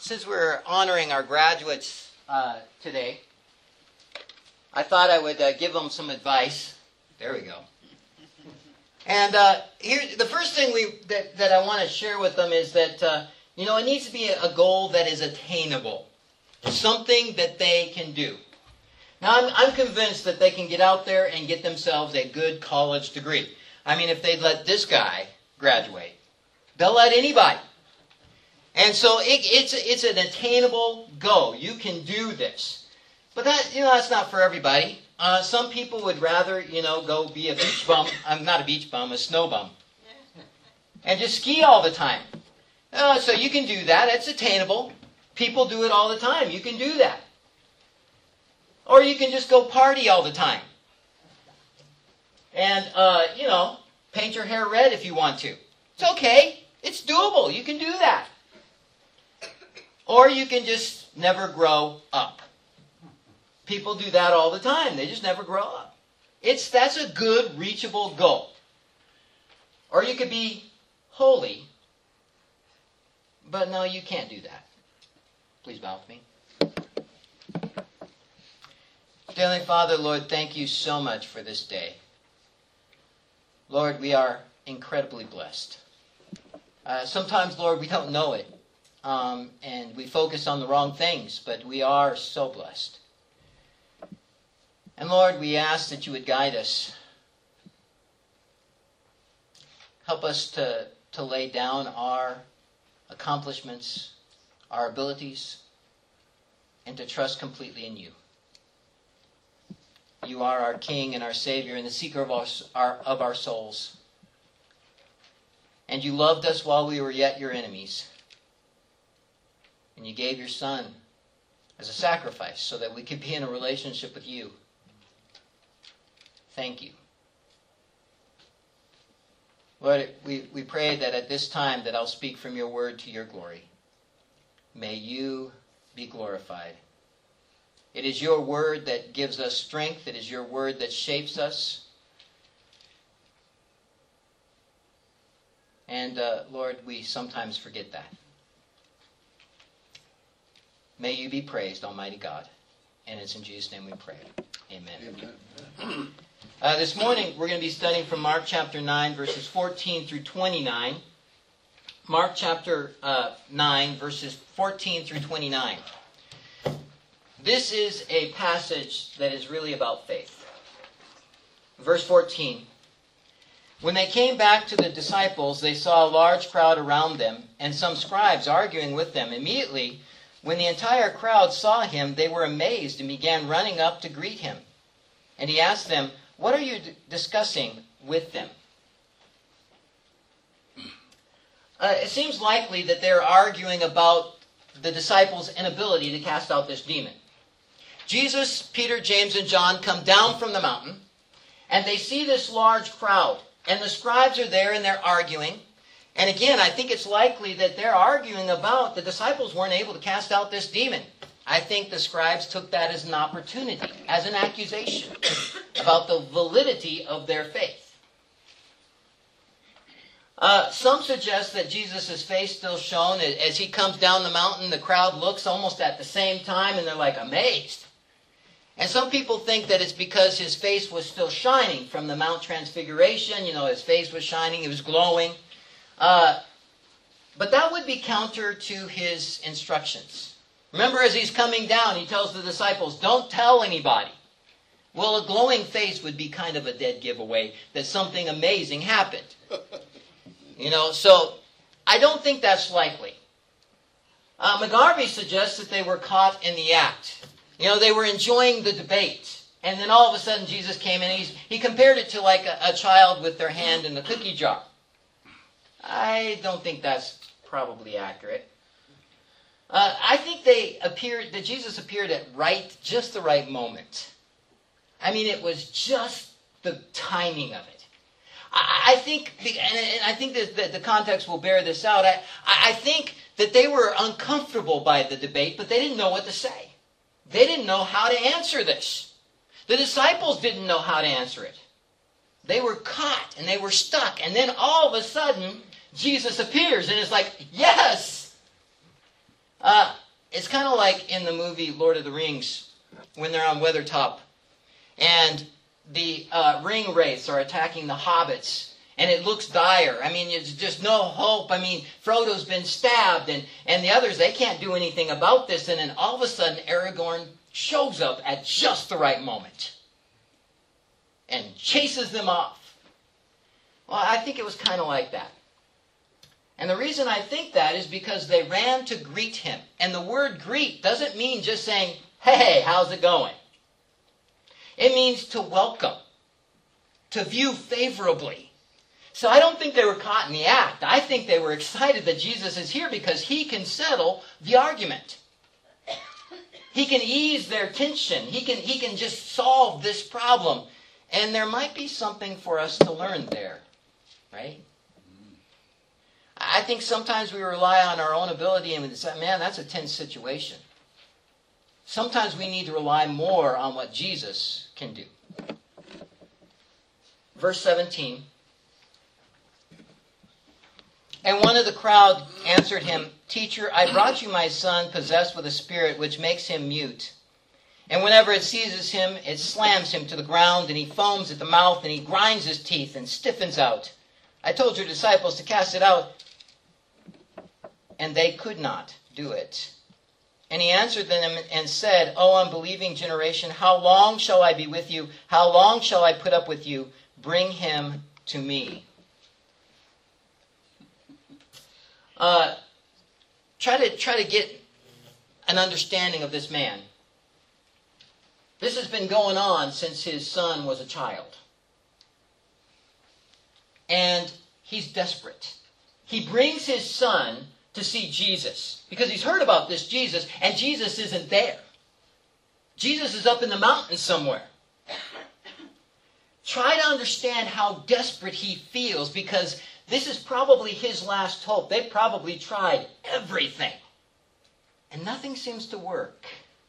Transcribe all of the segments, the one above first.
Since we're honoring our graduates today, I thought I would give them some advice. There we go. And here, the first thing that I want to share with them is that it needs to be a goal that is attainable, something that they can do. Now, I'm convinced that they can get out there and get themselves a good college degree. I mean, if they'd let this guy graduate, they'll let anybody. And so it's an attainable goal. You can do this. But that's not for everybody. Some people would rather, go be a beach bum. I'm not a beach bum, a snow bum. And just ski all the time. So you can do that. It's attainable. People do it all the time. You can do that. Or you can just go party all the time. And, paint your hair red if you want to. It's okay. It's doable. You can do that. Or you can just never grow up. People do that all the time. They just never grow up. That's a good, reachable goal. Or you could be holy. But no, you can't do that. Please bow with me. Dear Heavenly Father, Lord, thank you so much for this day. Lord, we are incredibly blessed. Sometimes, Lord, we don't know it. And we focus on the wrong things, but we are so blessed. And Lord, we ask that you would guide us. Help us to lay down our accomplishments, our abilities, and to trust completely in you. You are our King and our Savior and the seeker of our souls. And you loved us while we were yet your enemies. And you gave your Son as a sacrifice so that we could be in a relationship with you. Thank you. Lord, we pray that at this time that I'll speak from your word to your glory. May you be glorified. It is your word that gives us strength. It is your word that shapes us. And Lord, we sometimes forget that. May you be praised, Almighty God. And it's in Jesus' name we pray. Amen. Amen. This morning, we're going to be studying from Mark chapter 9, verses 14 through 29. Mark chapter 9, verses 14 through 29. This is a passage that is really about faith. Verse 14. When they came back to the disciples, they saw a large crowd around them, and some scribes arguing with them. Immediately, when the entire crowd saw him, they were amazed and began running up to greet him. And he asked them, "What are you discussing with them?" It seems likely that they're arguing about the disciples' inability to cast out this demon. Jesus, Peter, James, and John come down from the mountain, and they see this large crowd. And the scribes are there, and they're arguing. And again, I think it's likely that they're arguing about the disciples weren't able to cast out this demon. I think the scribes took that as an opportunity, as an accusation about the validity of their faith. Some suggest that Jesus' face still shone. As he comes down the mountain, the crowd looks almost at the same time, and they're like amazed. And some people think that it's because his face was still shining from the Mount Transfiguration. His face was shining, it was glowing. But that would be counter to his instructions. Remember, as he's coming down, he tells the disciples, don't tell anybody. Well, a glowing face would be kind of a dead giveaway that something amazing happened. So I don't think that's likely. McGarvey suggests that they were caught in the act. They were enjoying the debate. And then all of a sudden Jesus came in and he compared it to like a child with their hand in the cookie jar. I don't think that's probably accurate. I think that Jesus appeared at just the right moment. I mean, it was just the timing of it. I think that the context will bear this out. I think that they were uncomfortable by the debate, but they didn't know what to say. They didn't know how to answer this. The disciples didn't know how to answer it. They were caught and they were stuck. And then all of a sudden, Jesus appears and it's like, yes! It's kind of like in the movie Lord of the Rings when they're on Weathertop and the ring wraiths are attacking the hobbits, and it looks dire. I mean, there's just no hope. I mean, Frodo's been stabbed, and the others, they can't do anything about this. And then all of a sudden, Aragorn shows up at just the right moment and chases them off. Well, I think it was kind of like that. And the reason I think that is because they ran to greet him. And the word greet doesn't mean just saying, hey, how's it going? It means to welcome, to view favorably. So I don't think they were caught in the act. I think they were excited that Jesus is here because he can settle the argument. He can ease their tension. He can just solve this problem. And there might be something for us to learn there, right? I think sometimes we rely on our own ability and we say, man, that's a tense situation. Sometimes we need to rely more on what Jesus can do. Verse 17. And one of the crowd answered him, Teacher, I brought you my son possessed with a spirit which makes him mute. And whenever it seizes him, it slams him to the ground, and he foams at the mouth, and he grinds his teeth and stiffens out. I told your disciples to cast it out, and they could not do it. And he answered them and said, O unbelieving generation, how long shall I be with you? How long shall I put up with you? Bring him to me. Try to get an understanding of this man. This has been going on since his son was a child. And he's desperate. He brings his son to see Jesus because he's heard about this Jesus, and Jesus isn't there. Jesus is up in the mountains somewhere. Try to understand how desperate he feels because this is probably his last hope. They probably tried everything, and nothing seems to work.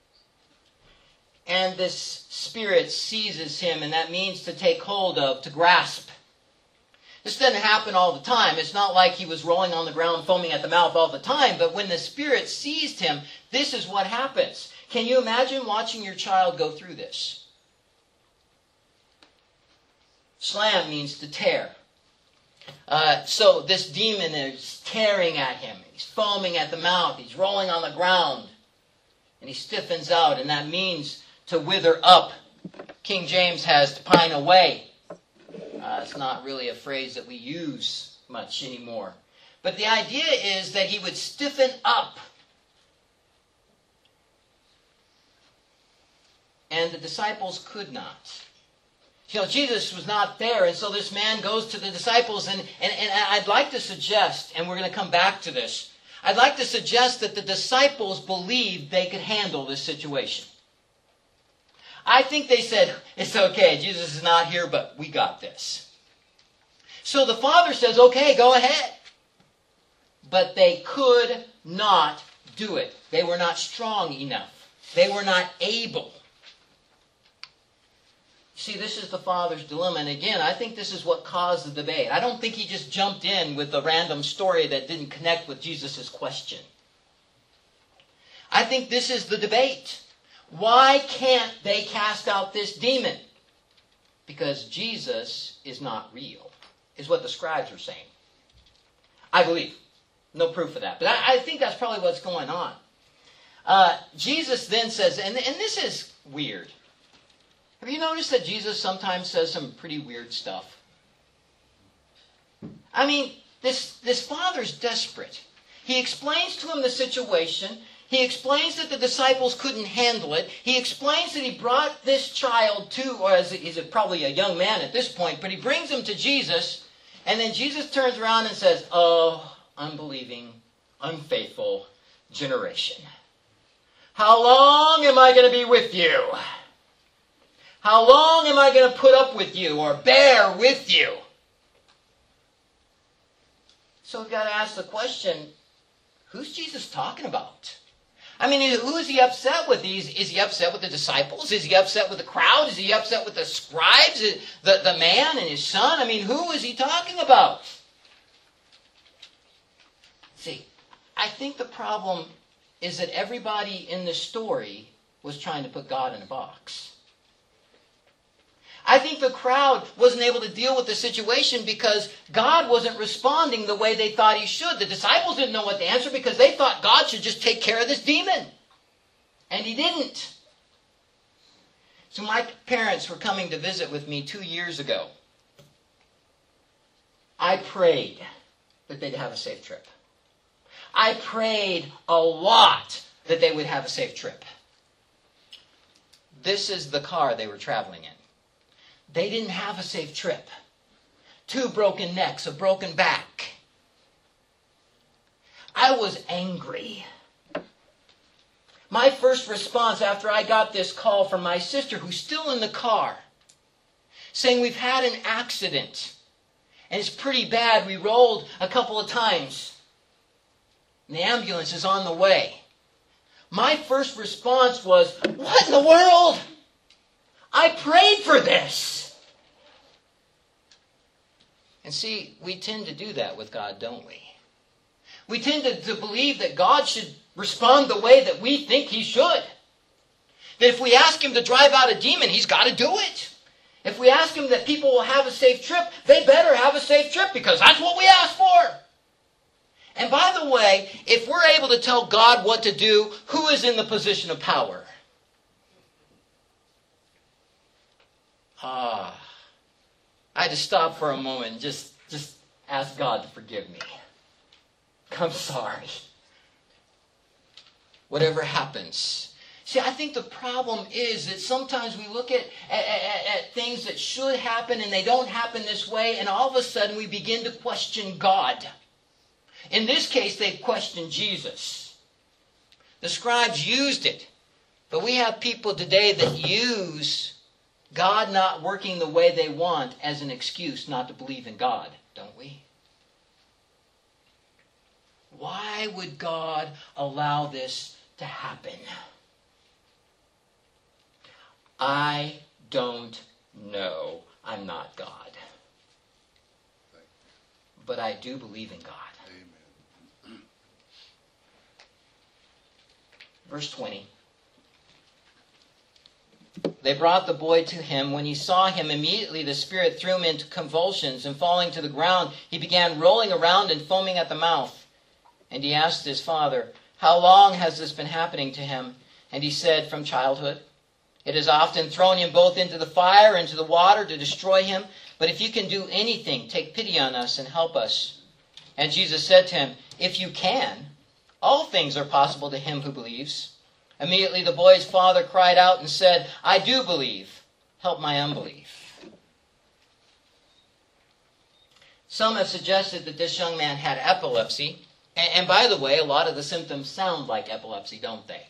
And this spirit seizes him, and that means to take hold of, to grasp. This doesn't happen all the time. It's not like he was rolling on the ground, foaming at the mouth all the time. But when the spirit seized him, this is what happens. Can you imagine watching your child go through this? Slam means to tear. So this demon is tearing at him. He's foaming at the mouth. He's rolling on the ground. And he stiffens out. And that means to wither up. King James has to pine away. It's not really a phrase that we use much anymore. But the idea is that he would stiffen up. And the disciples could not. You know, Jesus was not there, and so this man goes to the disciples, and I'd like to suggest, and we're going to come back to this, I'd like to suggest that the disciples believed they could handle this situation. I think they said, it's okay, Jesus is not here, but we got this. So the Father says, okay, go ahead. But they could not do it. They were not strong enough. They were not able. See, this is the Father's dilemma. And again, I think this is what caused the debate. I don't think he just jumped in with a random story that didn't connect with Jesus' question. I think this is the debate. Why can't they cast out this demon? Because Jesus is not real, is what the scribes are saying. I believe. No proof of that. But I think that's probably what's going on. Jesus then says, and this is weird. Have you noticed that Jesus sometimes says some pretty weird stuff? I mean, this father's desperate. He explains to him the situation. He explains that the disciples couldn't handle it. He explains that he brought this child to, or he's probably a young man at this point, but he brings him to Jesus. And then Jesus turns around and says, oh, unbelieving, unfaithful generation. How long am I going to be with you? How long am I going to put up with you or bear with you? So we've got to ask the question, who's Jesus talking about? I mean, who is he upset with? Is he upset with the disciples? Is he upset with the crowd? Is he upset with the scribes? The man and his son? I mean, who is he talking about? See, I think the problem is that everybody in this story was trying to put God in a box. I think the crowd wasn't able to deal with the situation because God wasn't responding the way they thought he should. The disciples didn't know what to answer because they thought God should just take care of this demon. And he didn't. So my parents were coming to visit with me 2 years ago. I prayed that they'd have a safe trip. I prayed a lot that they would have a safe trip. This is the car they were traveling in. They didn't have a safe trip. 2 broken necks, a broken back. I was angry. My first response after I got this call from my sister, who's still in the car, saying we've had an accident, and it's pretty bad. We rolled a couple of times, and the ambulance is on the way. My first response was, what in the world? I prayed for this. And see, we tend to do that with God, don't we? We tend to believe that God should respond the way that we think he should. That if we ask him to drive out a demon, he's got to do it. If we ask him that people will have a safe trip, they better have a safe trip because that's what we asked for. And by the way, if we're able to tell God what to do, who is in the position of power? I had to stop for a moment and just ask God to forgive me. I'm sorry. Whatever happens. See, I think the problem is that sometimes we look at things that should happen and they don't happen this way, and all of a sudden we begin to question God. In this case, they questioned Jesus. The scribes used it. But we have people today that use God not working the way they want as an excuse not to believe in God, don't we? Why would God allow this to happen? I don't know. I'm not God. But I do believe in God. Amen. Verse 20. They brought the boy to him. When he saw him, immediately the spirit threw him into convulsions, and falling to the ground, he began rolling around and foaming at the mouth. And he asked his father, how long has this been happening to him? And he said, from childhood. It has often thrown him both into the fire and into the water to destroy him. But if you can do anything, take pity on us and help us. And Jesus said to him, if you can, all things are possible to him who believes. Immediately the boy's father cried out and said, I do believe. Help my unbelief. Some have suggested that this young man had epilepsy. And by the way, a lot of the symptoms sound like epilepsy, don't they?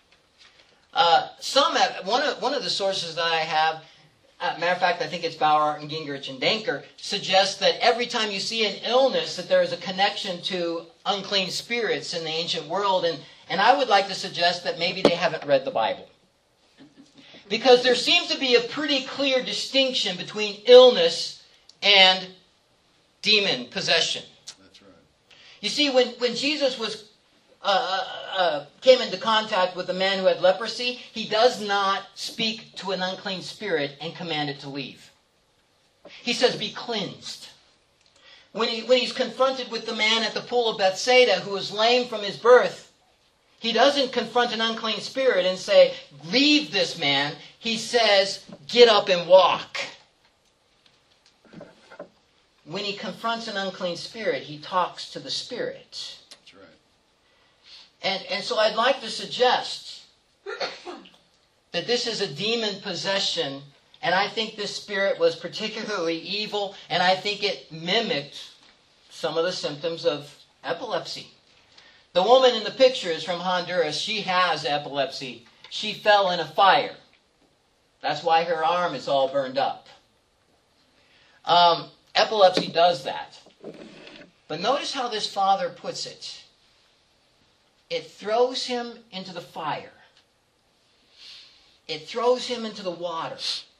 One of the sources that I have, matter of fact, I think it's Bauer and Gingrich and Danker, suggests that every time you see an illness, that there is a connection to unclean spirits in the ancient world. And I would like to suggest that maybe they haven't read the Bible. Because there seems to be a pretty clear distinction between illness and demon possession. That's right. You see, when Jesus was came into contact with a man who had leprosy, he does not speak to an unclean spirit and command it to leave. He says, be cleansed. When he's confronted with the man at the pool of Bethsaida who was lame from his birth, he doesn't confront an unclean spirit and say, leave this man. He says, get up and walk. When he confronts an unclean spirit, he talks to the spirit. That's right. And so I'd like to suggest that this is a demon possession, and I think this spirit was particularly evil, and I think it mimicked some of the symptoms of epilepsy. The woman in the picture is from Honduras. She has epilepsy. She fell in a fire. That's why her arm is all burned up. Epilepsy does that. But notice how this father puts it. It throws him into the fire. It throws him into the water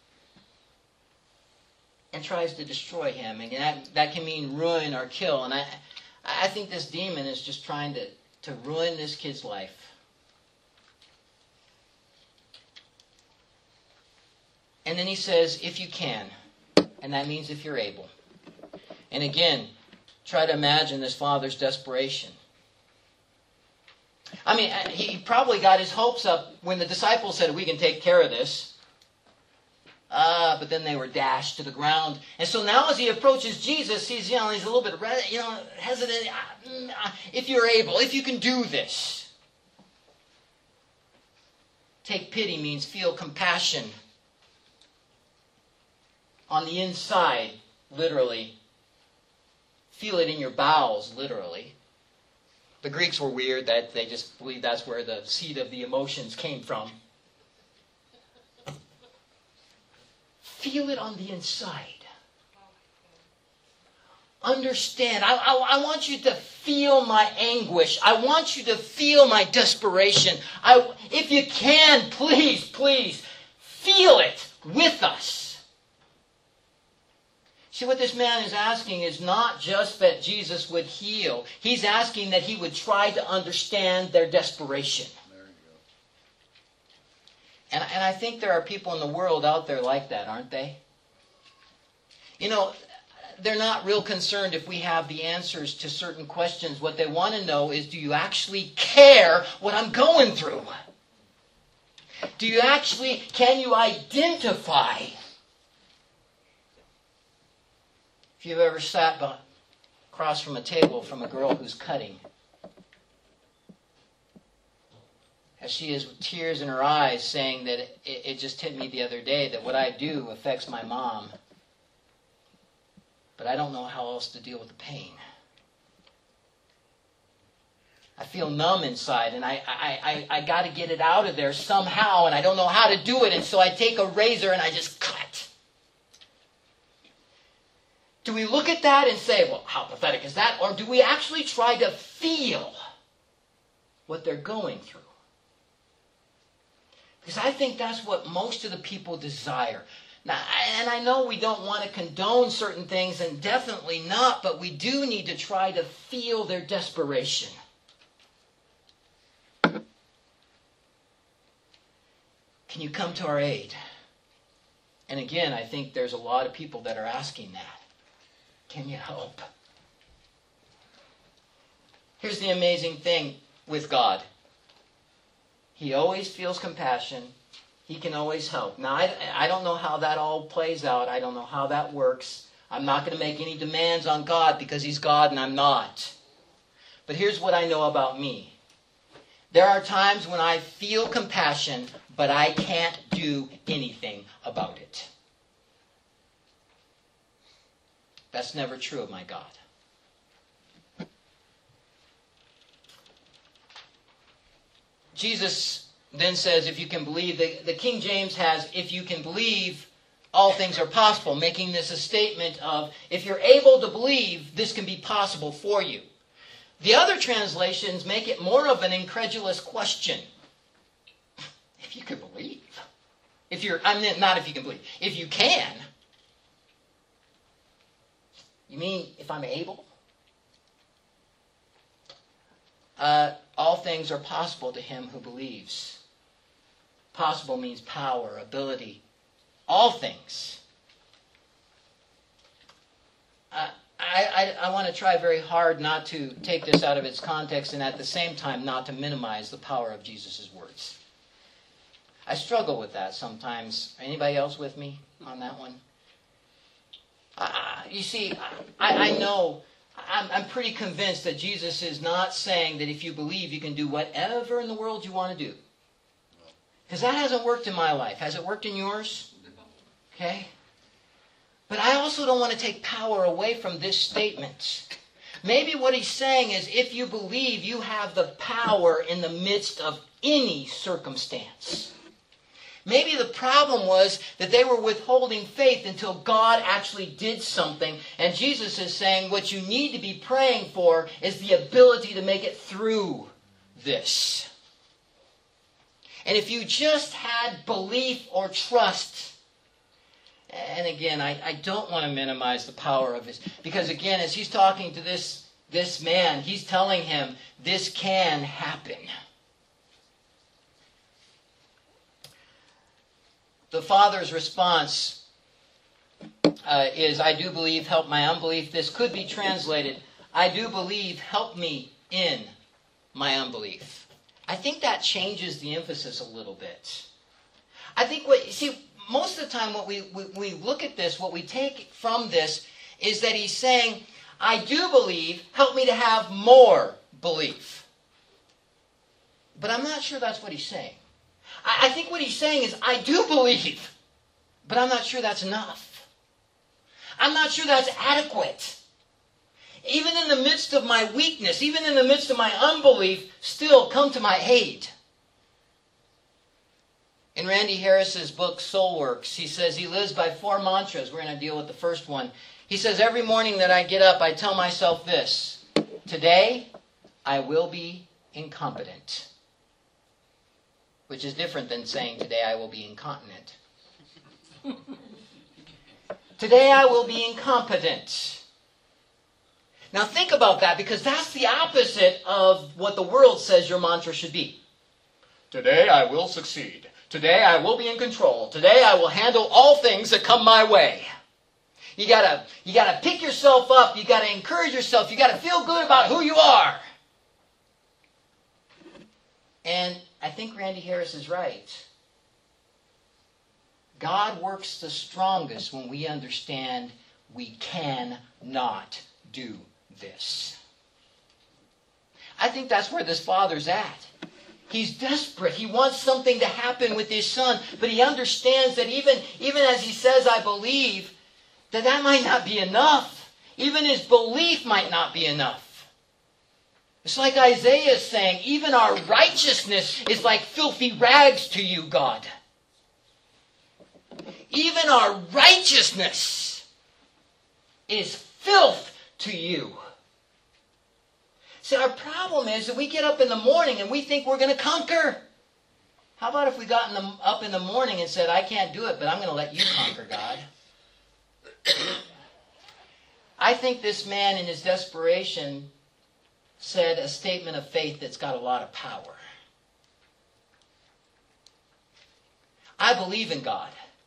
and tries to destroy him. And that can mean ruin or kill. And I think this demon is just trying to ruin this kid's life. And then he says, if you can. And that means if you're able. And again, try to imagine this father's desperation. I mean, he probably got his hopes up when the disciples said, we can take care of this. But then they were dashed to the ground. And so now as he approaches Jesus, he's a little bit hesitant. If you're able, if you can do this. Take pity means feel compassion. On the inside, literally. Feel it in your bowels, literally. The Greeks were weird that they just believed that's where the seed of the emotions came from. Feel it on the inside. Understand. I want you to feel my anguish. I want you to feel my desperation. If you can, please, please, feel it with us. See, what this man is asking is not just that Jesus would heal. He's asking that he would try to understand their desperation. There you go. And I think there are people in the world out there like that, aren't they? They're not real concerned if we have the answers to certain questions. What they want to know is, do you actually care what I'm going through? Can you identify? If you've ever sat across from a table from a girl who's cutting, as she is with tears in her eyes saying that it just hit me the other day that what I do affects my mom, but I don't know how else to deal with the pain. I feel numb inside, and I got to get it out of there somehow, and I don't know how to do it, and so I take a razor and I just cut. Do we look at that and say, well, how pathetic is that? Or do we actually try to feel what they're going through? Because I think that's what most of the people desire. Now, and I know we don't want to condone certain things, and definitely not, but we do need to try to feel their desperation. Can you come to our aid? And again, I think there's a lot of people that are asking that. Can you help? Here's the amazing thing with God. He always feels compassion. He can always help. Now, I don't know how that all plays out. I don't know how that works. I'm not going to make any demands on God because He's God and I'm not. But here's what I know about me. There are times when I feel compassion, but I can't do anything about it. That's never true of my God. Jesus then says, if you can believe, the King James has, if you can believe, all things are possible, making this a statement of, if you're able to believe, this can be possible for you. The other translations make it more of an incredulous question. If you could believe. Not if you can believe. If you can. You mean if I'm able? All things are possible to him who believes. Possible means power, ability. All things. I want to try very hard not to take this out of its context and at the same time not to minimize the power of Jesus' words. I struggle with that sometimes. Anybody else with me on that one? You see, I know, I'm pretty convinced that Jesus is not saying that if you believe you can do whatever in the world you want to do. Because that hasn't worked in my life. Has it worked in yours? Okay? But I also don't want to take power away from this statement. Maybe what he's saying is if you believe, you have the power in the midst of any circumstance. Maybe the problem was that they were withholding faith until God actually did something. And Jesus is saying what you need to be praying for is the ability to make it through this. And if you just had belief or trust, and again, I don't want to minimize the power of his, because again, as he's talking to this man, he's telling him this can happen. the Father's response is, I do believe, help my unbelief. This could be translated, I do believe, help me in my unbelief. I think that changes the emphasis a little bit. I think most of the time what we look at this, what we take from this is that he's saying, I do believe, help me to have more belief. But I'm not sure that's what he's saying. I think what he's saying is, I do believe, but I'm not sure that's enough. I'm not sure that's adequate. Even in the midst of my weakness, even in the midst of my unbelief, still come to my aid. In Randy Harris's book, Soul Works, he says he lives by 4 mantras. We're going to deal with the first one. He says, every morning that I get up, I tell myself this: today, I will be incompetent. Which is different than saying, today I will be incontinent. Today I will be incompetent. Now think about that, because that's the opposite of what the world says your mantra should be. Today I will succeed. Today I will be in control. Today I will handle all things that come my way. You gotta pick yourself up. You gotta encourage yourself. You gotta feel good about who you are. And I think Randy Harris is right. God works the strongest when we understand we cannot do this. I think that's where this father's at. He's desperate. He wants something to happen with his son, but he understands that even as he says, I believe, that might not be enough. Even his belief might not be enough. It's like Isaiah is saying, even our righteousness is like filthy rags to you, God. Even our righteousness is filth to you. See, our problem is that we get up in the morning and we think we're going to conquer. How about if we got up in the morning and said, I can't do it, but I'm going to let you conquer, God. I think this man in his desperation said a statement of faith that's got a lot of power. I believe in God.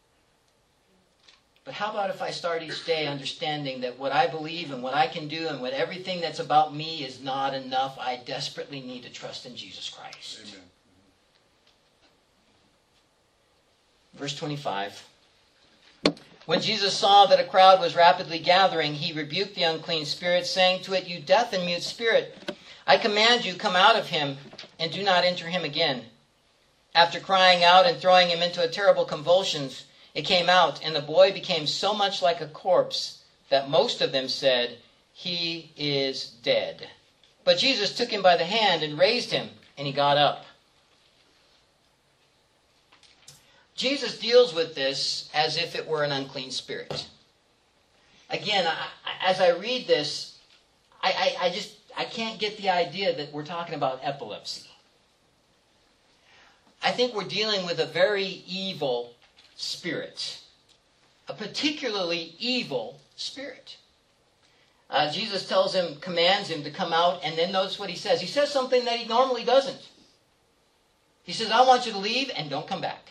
But how about if I start each day understanding that what I believe and what I can do and what everything that's about me is not enough. I desperately need to trust in Jesus Christ. Amen. Verse 25. When Jesus saw that a crowd was rapidly gathering, he rebuked the unclean spirit, saying to it, you deaf and mute spirit, I command you, come out of him and do not enter him again. After crying out and throwing him into a terrible convulsions, it came out, and the boy became so much like a corpse that most of them said, he is dead. But Jesus took him by the hand and raised him, and he got up. Jesus deals with this as if it were an unclean spirit. Again, as I read this, I can't get the idea that we're talking about epilepsy. I think we're dealing with a very evil spirit. A particularly evil spirit. Jesus tells him, commands him to come out, and then notice what he says. He says something that he normally doesn't. He says, I want you to leave and don't come back.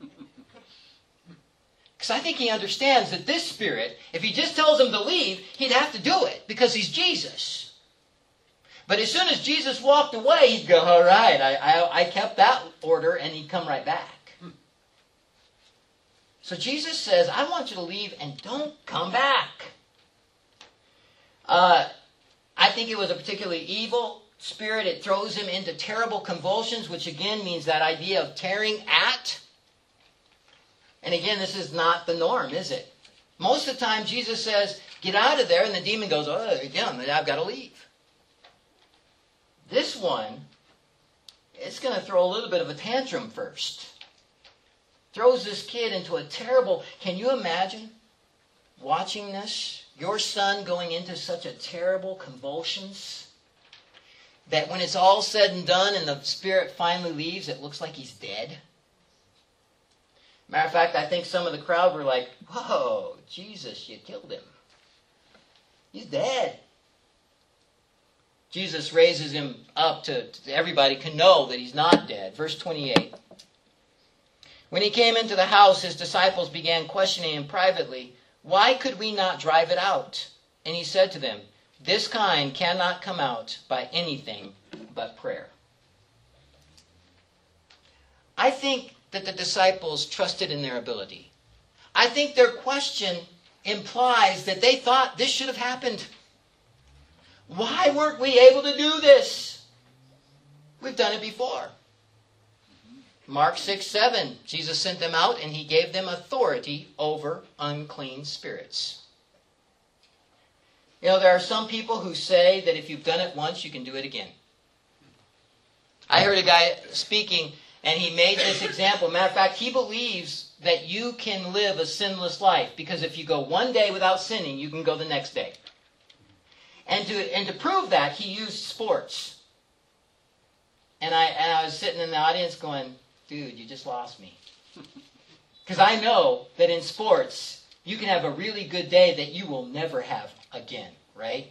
Because I think he understands that this spirit, if he just tells him to leave, he'd have to do it because he's Jesus. But as soon as Jesus walked away, he'd go, all right, I kept that order, and he'd come right back. So Jesus says, I want you to leave and don't come back. I think it was a particularly evil spirit. It throws him into terrible convulsions, which again means that idea of tearing at. And again, this is not the norm, is it? Most of the time, Jesus says, get out of there, and the demon goes, oh, again, I've got to leave. This one, it's going to throw a little bit of a tantrum first. Throws this kid into a terrible... Can you imagine watching this? Your son going into such a terrible convulsions that when it's all said and done and the spirit finally leaves, it looks like he's dead. Matter of fact, I think some of the crowd were like, whoa, Jesus, you killed him. He's dead. Jesus raises him up to everybody can know that he's not dead. Verse 28. When he came into the house, his disciples began questioning him privately, "Why could we not drive it out?" And he said to them, "This kind cannot come out by anything but prayer." I think that the disciples trusted in their ability. I think their question implies that they thought this should have happened. Why weren't we able to do this? We've done it before. Mark 6:7, Jesus sent them out and he gave them authority over unclean spirits. You know, there are some people who say that if you've done it once, you can do it again. I heard a guy speaking and he made this example. Matter of fact, he believes that you can live a sinless life because if you go one day without sinning, you can go the next day. And to prove that, he used sports. And I was sitting in the audience going, dude, you just lost me. Because I know that in sports, you can have a really good day that you will never have again, right?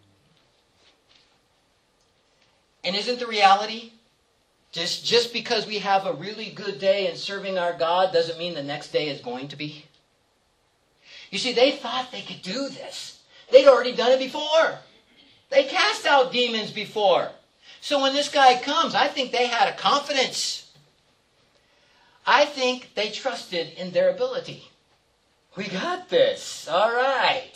And isn't the reality, just because we have a really good day in serving our God doesn't mean the next day is going to be? You see, they thought they could do this. They'd already done it before. They cast out demons before. So when this guy comes, I think they had a confidence. I think they trusted in their ability. We got this. All right.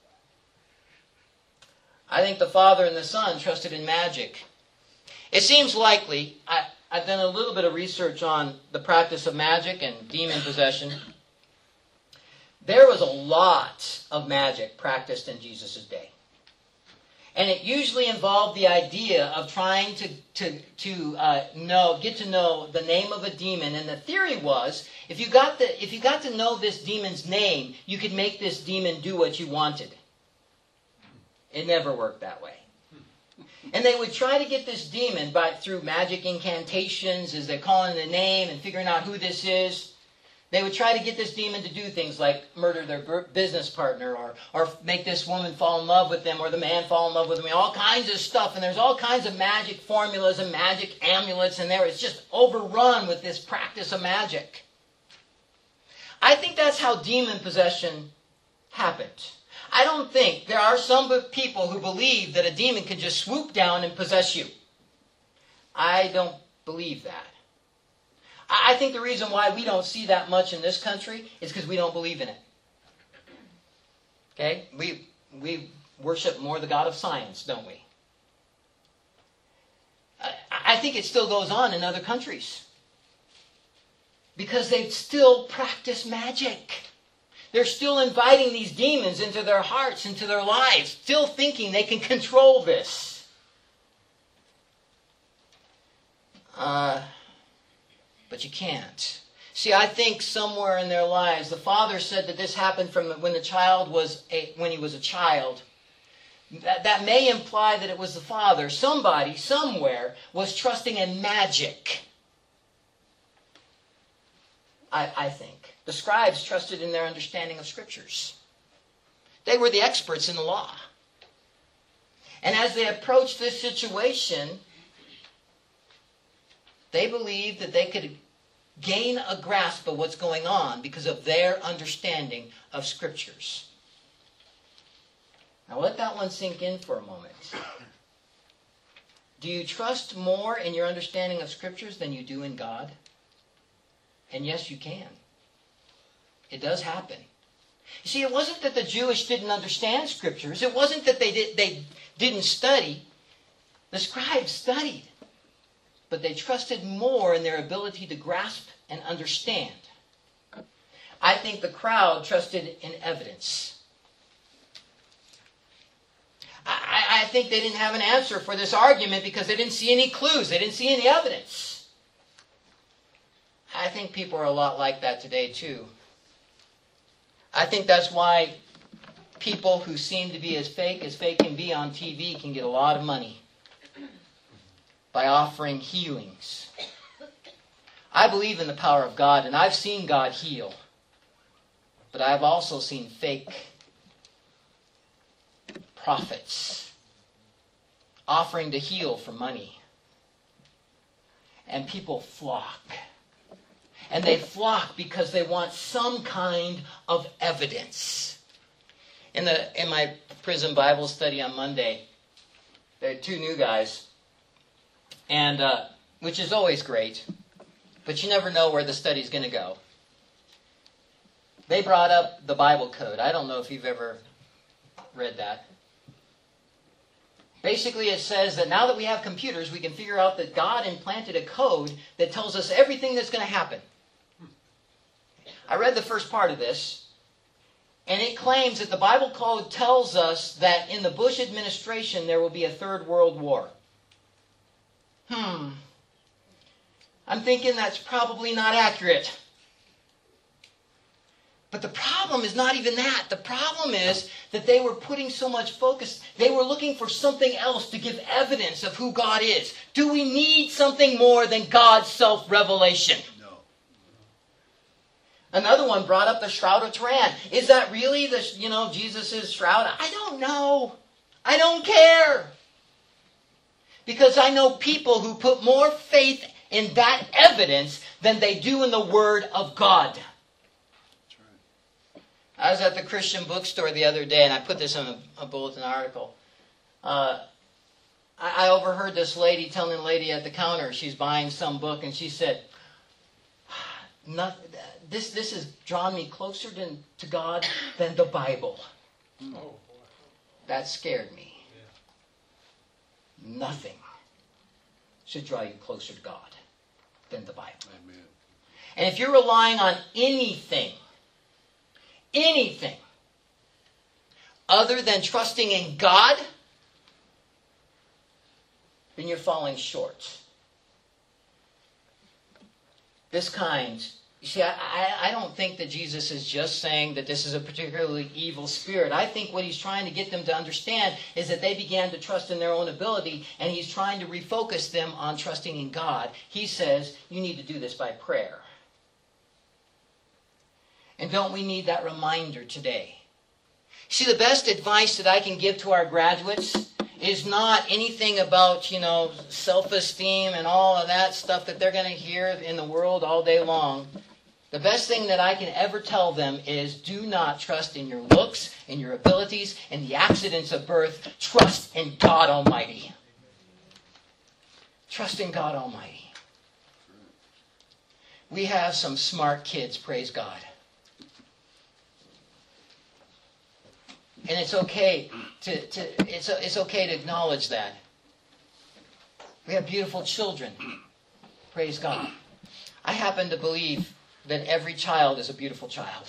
I think the Father and the Son trusted in magic. It seems likely, I've done a little bit of research on the practice of magic and demon possession. There was a lot of magic practiced in Jesus' day. And it usually involved the idea of trying to get to know the name of a demon. And the theory was, if you got to know this demon's name, you could make this demon do what you wanted. It never worked that way. And they would try to get this demon through magic incantations, as they're calling the name and figuring out who this is. They would try to get this demon to do things like murder their business partner or make this woman fall in love with them or the man fall in love with them. All kinds of stuff. And there's all kinds of magic formulas and magic amulets in there. It's just overrun with this practice of magic. I think that's how demon possession happened. I don't think there are some people who believe that a demon can just swoop down and possess you. I don't believe that. I think the reason why we don't see that much in this country is because we don't believe in it. Okay? We worship more the God of science, don't we? I think it still goes on in other countries. Because they still practice magic. They're still inviting these demons into their hearts, into their lives, still thinking they can control this. But you can't. See, I think somewhere in their lives, the Father said that this happened from when the child when he was a child. That may imply that it was the Father. Somebody, somewhere, was trusting in magic. I think. The scribes trusted in their understanding of Scriptures. They were the experts in the law. And as they approached this situation, they believed that they could gain a grasp of what's going on because of their understanding of Scriptures. Now let that one sink in for a moment. Do you trust more in your understanding of Scriptures than you do in God? And yes, you can. It does happen. You see, it wasn't that the Jewish didn't understand Scriptures. It wasn't that they didn't study. The scribes studied. But they trusted more in their ability to grasp and understand. I think the crowd trusted in evidence. I think they didn't have an answer for this argument because they didn't see any clues. They didn't see any evidence. I think people are a lot like that today too. I think that's why people who seem to be as fake can be on TV can get a lot of money by offering healings. I believe in the power of God, and I've seen God heal. But I've also seen fake prophets offering to heal for money. And people flock. And they flock because they want some kind of evidence. In my prison Bible study on Monday, there are 2 new guys, and which is always great, but you never know where the study's going to go. They brought up the Bible code. I don't know if you've ever read that. Basically, it says that now that we have computers, we can figure out that God implanted a code that tells us everything that's going to happen. I read the first part of this, and it claims that the Bible code tells us that in the Bush administration there will be a 3rd World War. I'm thinking that's probably not accurate. But the problem is not even that. The problem is that they were putting so much focus. They were looking for something else to give evidence of who God is. Do we need something more than God's self-revelation? No. Another one brought up the Shroud of Turin. Is that really Jesus' shroud? I don't know. I don't care. Because I know people who put more faith in that evidence than they do in the Word of God. I was at the Christian bookstore the other day, and I put this in a bulletin article. I overheard this lady telling a lady at the counter, she's buying some book, and she said, this has drawn me closer to God than the Bible. Oh, boy. That scared me. Yeah. Nothing should draw you closer to God than the Bible. Amen. And if you're relying on anything other than trusting in God, then you're falling short. This kind, you see, I don't think that Jesus is just saying that this is a particularly evil spirit. I think what he's trying to get them to understand is that they began to trust in their own ability, and he's trying to refocus them on trusting in God. He says, you need to do this by prayer. And don't we need that reminder today? See, the best advice that I can give to our graduates is not anything about, self-esteem and all of that stuff that they're going to hear in the world all day long. The best thing that I can ever tell them is do not trust in your looks, in your abilities, in the accidents of birth. Trust in God Almighty. Trust in God Almighty. We have some smart kids, praise God. And it's okay it's okay to acknowledge that. We have beautiful children. Praise God. I happen to believe that every child is a beautiful child.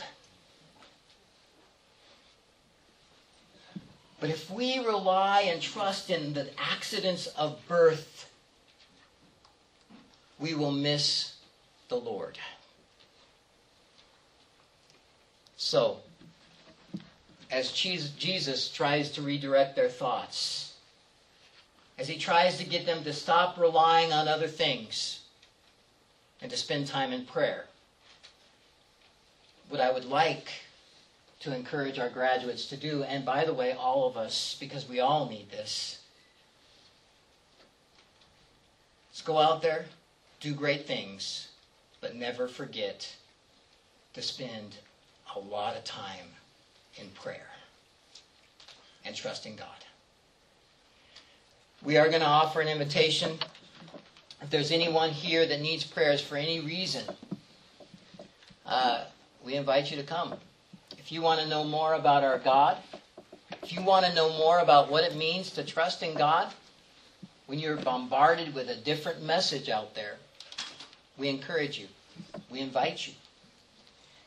But if we rely and trust in the accidents of birth, we will miss the Lord. So, as Jesus tries to redirect their thoughts, as he tries to get them to stop relying on other things and to spend time in prayer, what I would like to encourage our graduates to do, and by the way, all of us, because we all need this, let's go out there, do great things, but never forget to spend a lot of time in prayer and trusting God. We are going to offer an invitation. If there's anyone here that needs prayers for any reason, we invite you to come. If you want to know more about our God, if you want to know more about what it means to trust in God, when you're bombarded with a different message out there, we encourage you. We invite you